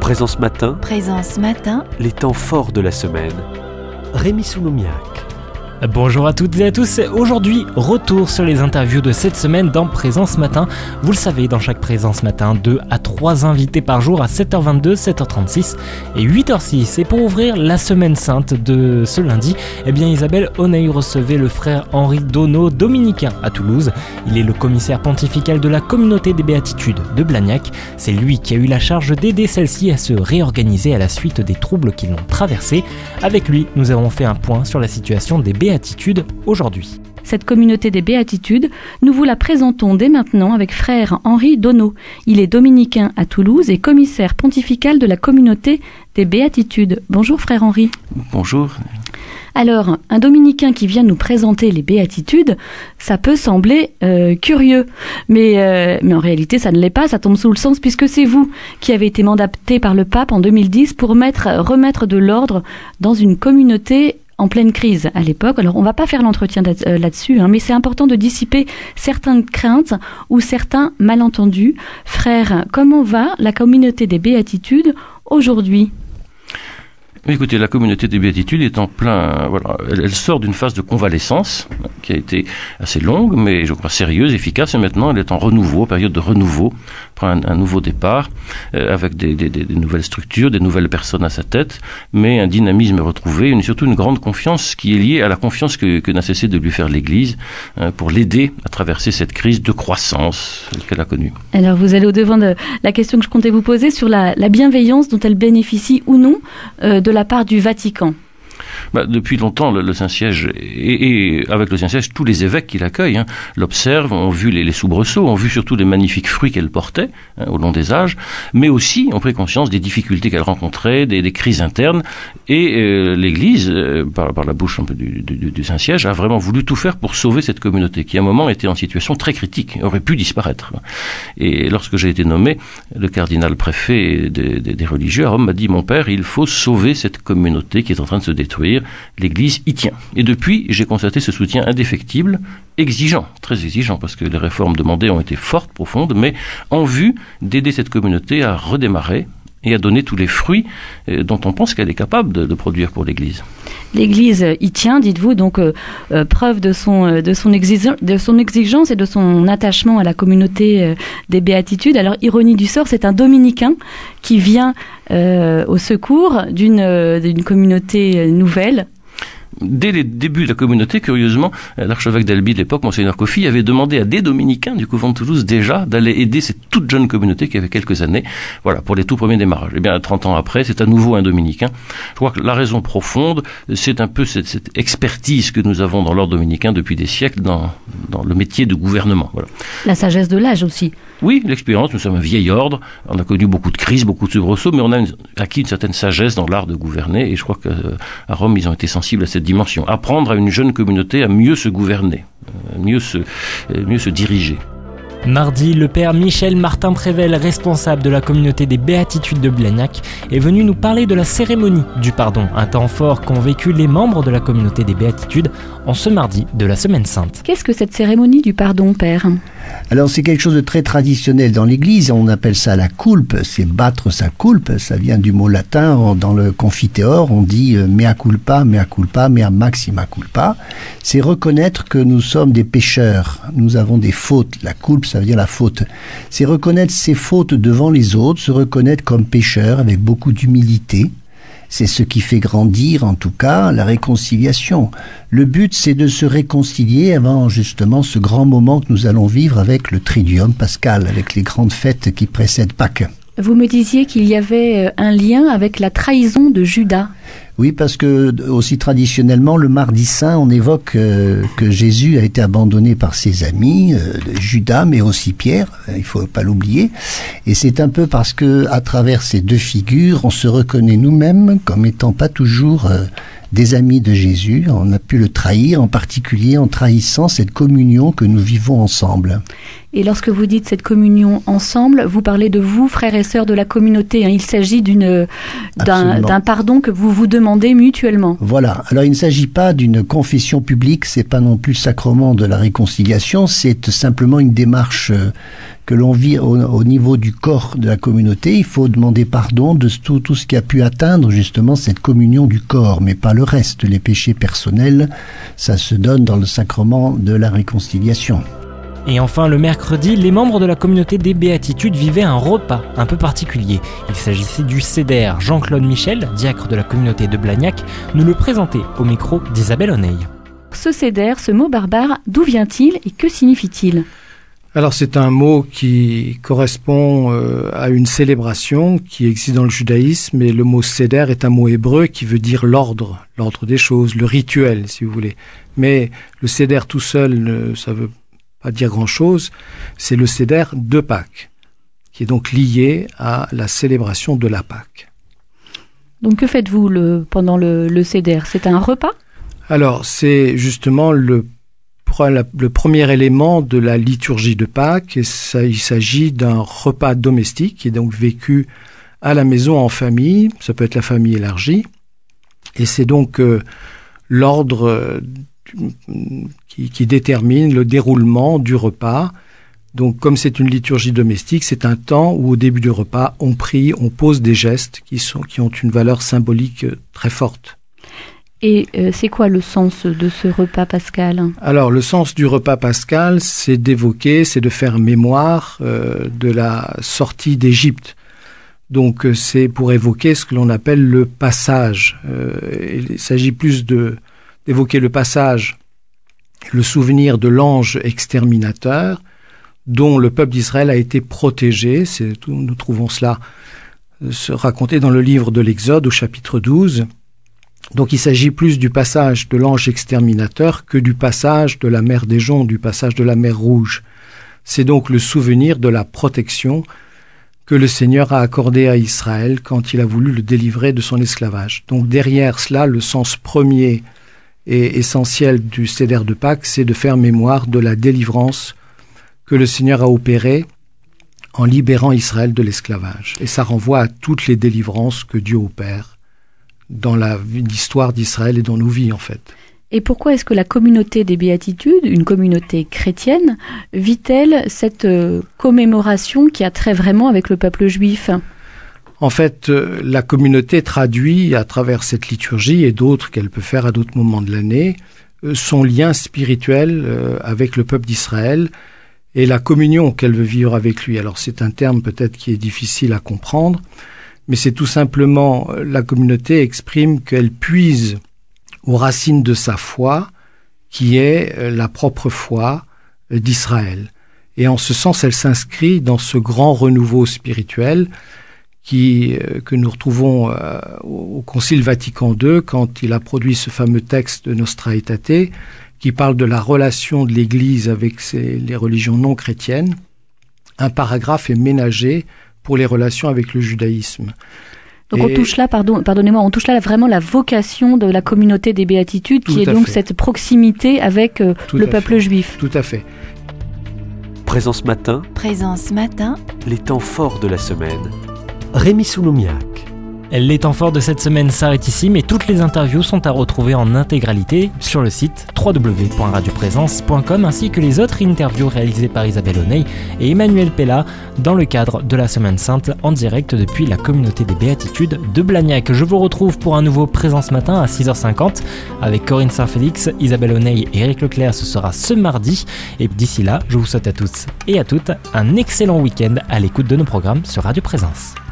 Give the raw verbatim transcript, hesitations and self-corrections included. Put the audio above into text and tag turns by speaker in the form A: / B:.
A: Présence Matin,
B: Présence Matin,
A: les temps forts de la semaine. Rémi Souloumiac.
C: Bonjour à toutes et à tous, aujourd'hui retour sur les interviews de cette semaine dans Présence Matin. Vous le savez, dans chaque Présence Matin, deux à trois invités par jour à sept heures vingt-deux, sept heures trente-six et huit heures six. Et pour ouvrir la semaine sainte de ce lundi, eh bien Isabelle Oney recevait le frère Henri Donneau, dominicain à Toulouse. Il est le commissaire pontifical de la communauté des béatitudes de Blagnac. C'est lui qui a eu la charge d'aider celle-ci à se réorganiser à la suite des troubles qui l'ont traversée. Avec lui, nous avons fait un point sur la situation des béatitudes aujourd'hui.
D: Cette communauté des béatitudes, nous vous la présentons dès maintenant avec frère Henri Donneau. Il est dominicain à Toulouse et commissaire pontifical de la communauté des béatitudes. Bonjour frère Henri.
E: Bonjour.
D: Alors, un dominicain qui vient nous présenter les béatitudes, ça peut sembler euh, curieux, mais, euh, mais en réalité ça ne l'est pas, ça tombe sous le sens puisque c'est vous qui avez été mandaté par le pape en deux mille dix pour mettre, remettre de l'ordre dans une communauté en pleine crise à l'époque. Alors on va pas faire l'entretien là-dessus, hein, mais c'est important de dissiper certaines craintes ou certains malentendus. Frère, comment va la communauté des béatitudes aujourd'hui ?
E: Écoutez, la communauté des béatitudes est en plein, voilà, elle, elle sort d'une phase de convalescence qui a été assez longue, mais je crois sérieuse, efficace, et maintenant elle est en renouveau, période de renouveau, prend un, un nouveau départ, euh, avec des, des, des nouvelles structures, des nouvelles personnes à sa tête, mais un dynamisme retrouvé, et surtout une grande confiance qui est liée à la confiance que, que n'a cessé de lui faire l'Église, hein, pour l'aider à traverser cette crise de croissance qu'elle a connue. Alors
D: vous allez au-devant de la question que je comptais vous poser sur la, la bienveillance dont elle bénéficie ou non euh, de la part du Vatican.
E: Bah, depuis longtemps, le, le Saint-Siège, et, et avec le Saint-Siège, tous les évêques qui l'accueillent, hein, l'observent, ont vu les, les soubresauts, ont vu surtout les magnifiques fruits qu'elle portait, hein, au long des âges, mais aussi ont pris conscience des difficultés qu'elle rencontrait, des, des crises internes, et euh, l'Église, euh, par, par la bouche un peu du, du, du Saint-Siège, a vraiment voulu tout faire pour sauver cette communauté, qui à un moment était en situation très critique, aurait pu disparaître. Et lorsque j'ai été nommé, le cardinal préfet des, des, des religieux à Rome m'a dit « Mon père, il faut sauver cette communauté qui est en train de se détruire. L'Église y tient. » Et depuis, j'ai constaté ce soutien indéfectible, exigeant, très exigeant, parce que les réformes demandées ont été fortes, profondes, mais en vue d'aider cette communauté à redémarrer et à donner tous les fruits dont on pense qu'elle est capable de, de produire pour l'Église.
D: L'Église y tient, dites-vous, donc euh, euh, preuve de son, de, son exige- de son exigence et de son attachement à la communauté euh, des béatitudes. Alors, ironie du sort, c'est un dominicain qui vient euh, au secours d'une, euh, d'une communauté nouvelle.
E: Dès les débuts de la communauté, curieusement, l'archevêque d'Albi de l'époque, Monseigneur Kofi, avait demandé à des dominicains du couvent de Toulouse déjà d'aller aider cette toute jeune communauté qui avait quelques années, voilà, pour les tout premiers démarrages. Et bien, trente ans après, c'est à nouveau un dominicain. Je crois que la raison profonde, c'est un peu cette, cette expertise que nous avons dans l'ordre dominicain depuis des siècles dans, dans le métier de gouvernement. Voilà.
D: La sagesse de l'âge aussi.
E: Oui, l'expérience, nous sommes un vieil ordre, on a connu beaucoup de crises, beaucoup de soubresauts, mais on a une, acquis une certaine sagesse dans l'art de gouverner, et je crois qu'à Rome, ils ont été sensibles à cette dimension. Apprendre à une jeune communauté à mieux se gouverner, mieux se, mieux se diriger.
C: Mardi, le père Michel Martin Prével, responsable de la communauté des béatitudes de Blagnac, est venu nous parler de la cérémonie du pardon, un temps fort qu'ont vécu les membres de la communauté des béatitudes en ce mardi de la Semaine Sainte.
D: Qu'est-ce que cette cérémonie du pardon, père ?
F: Alors c'est quelque chose de très traditionnel dans l'Église, on appelle ça la culpe, c'est battre sa culpe, ça vient du mot latin, dans le confiteor on dit mea culpa, mea culpa, mea maxima culpa, c'est reconnaître que nous sommes des pécheurs, nous avons des fautes, la culpe ça veut dire la faute, c'est reconnaître ses fautes devant les autres, se reconnaître comme pécheur avec beaucoup d'humilité. C'est ce qui fait grandir, en tout cas, la réconciliation. Le but, c'est de se réconcilier avant, justement, ce grand moment que nous allons vivre avec le Triduum pascal, avec les grandes fêtes qui précèdent Pâques.
D: Vous me disiez qu'il y avait un lien avec la trahison de Judas.
F: Oui, parce que aussi traditionnellement, le mardi saint, on évoque euh, que Jésus a été abandonné par ses amis, euh, Judas, mais aussi Pierre, il faut pas l'oublier. Et c'est un peu parce que, à travers ces deux figures, on se reconnaît nous-mêmes comme étant pas toujours euh, des amis de Jésus. On a pu le trahir, en particulier en trahissant cette communion que nous vivons ensemble.
D: Et lorsque vous dites cette communion ensemble, vous parlez de vous, frères et sœurs de la communauté. Hein. Il s'agit d'une, d'un, d'un pardon que vous vous demandez mutuellement.
F: Voilà. Alors il ne s'agit pas d'une confession publique, c'est pas non plus le sacrement de la réconciliation, c'est simplement une démarche que l'on vit au, au niveau du corps de la communauté. Il faut demander pardon de tout, tout ce qui a pu atteindre justement cette communion du corps, mais pas le reste. Les péchés personnels, ça se donne dans le sacrement de la réconciliation.
C: Et enfin, le mercredi, les membres de la communauté des Béatitudes vivaient un repas un peu particulier. Il s'agissait du Seder. Jean-Claude Michel, diacre de la communauté de Blagnac, nous le présentait au micro d'Isabelle Oneil.
D: Ce Seder, ce mot barbare, d'où vient-il et que signifie-t-il ?
B: Alors c'est un mot qui correspond euh, à une célébration qui existe dans le judaïsme, et le mot Seder est un mot hébreu qui veut dire l'ordre, l'ordre des choses, le rituel si vous voulez. Mais le Seder tout seul, ne, ça veut pas dire grand-chose, c'est le Seder de Pâques, qui est donc lié à la célébration de la Pâque.
D: Donc que faites-vous le, pendant le, le Seder ? C'est un repas ?
B: Alors c'est justement le, le premier élément de la liturgie de Pâques, et ça, il s'agit d'un repas domestique qui est donc vécu à la maison en famille, ça peut être la famille élargie, et c'est donc euh, l'ordre euh, Qui, qui détermine le déroulement du repas. Donc, comme c'est une liturgie domestique, c'est un temps où, au début du repas, on prie, on pose des gestes qui sont, qui ont une valeur symbolique très forte.
D: Et euh, c'est quoi le sens de ce repas pascal ?
B: Alors, le sens du repas pascal, c'est d'évoquer, c'est de faire mémoire euh, de la sortie d'Égypte. Donc, c'est pour évoquer ce que l'on appelle le passage. Euh, il s'agit plus de d'évoquer le passage, le souvenir de l'ange exterminateur dont le peuple d'Israël a été protégé. C'est tout, nous trouvons cela euh, se raconter dans le livre de l'Exode au chapitre douze. Donc il s'agit plus du passage de l'ange exterminateur que du passage de la mer des Joncs, du passage de la mer Rouge. C'est donc le souvenir de la protection que le Seigneur a accordée à Israël quand il a voulu le délivrer de son esclavage. Donc derrière cela, le sens premier et essentiel du Seder de Pâques, c'est de faire mémoire de la délivrance que le Seigneur a opérée en libérant Israël de l'esclavage. Et ça renvoie à toutes les délivrances que Dieu opère dans la, l'histoire d'Israël et dans nos vies, en fait.
D: Et pourquoi est-ce que la communauté des Béatitudes, une communauté chrétienne, vit-elle cette euh, commémoration qui a trait vraiment avec le peuple juif ?
B: En fait, euh, la communauté traduit à travers cette liturgie et d'autres qu'elle peut faire à d'autres moments de l'année, euh, son lien spirituel euh, avec le peuple d'Israël et la communion qu'elle veut vivre avec lui. Alors c'est un terme peut-être qui est difficile à comprendre, mais c'est tout simplement euh, la communauté exprime qu'elle puise aux racines de sa foi, qui est euh, la propre foi euh, d'Israël. Et en ce sens, elle s'inscrit dans ce grand renouveau spirituel qui, euh, que nous retrouvons euh, au Concile Vatican deux, quand il a produit ce fameux texte de Nostra Aetate, qui parle de la relation de l'Église avec ses, les religions non chrétiennes. Un paragraphe est ménagé pour les relations avec le judaïsme.
D: Donc
B: Et
D: on touche là, pardon, pardonnez-moi, on touche là vraiment la vocation de la communauté des Béatitudes, qui est donc fait. Cette proximité avec euh, le peuple
B: fait.
D: juif.
B: Tout à fait.
A: Présence matin,
G: Présence matin,
A: les temps forts de la semaine. Rémi Souloumiac.
C: Les temps forts de cette semaine s'arrêtent ici, mais toutes les interviews sont à retrouver en intégralité sur le site w w w point radio présence point com, ainsi que les autres interviews réalisées par Isabelle Oneil et Emmanuel Pella dans le cadre de la Semaine Sainte en direct depuis la communauté des Béatitudes de Blagnac. Je vous retrouve pour un nouveau Présence Matin à six heures cinquante avec Corinne Saint-Félix, Isabelle Oneil et Eric Leclerc. Ce sera ce mardi. Et d'ici là, je vous souhaite à tous et à toutes un excellent week-end à l'écoute de nos programmes sur Radio Présence.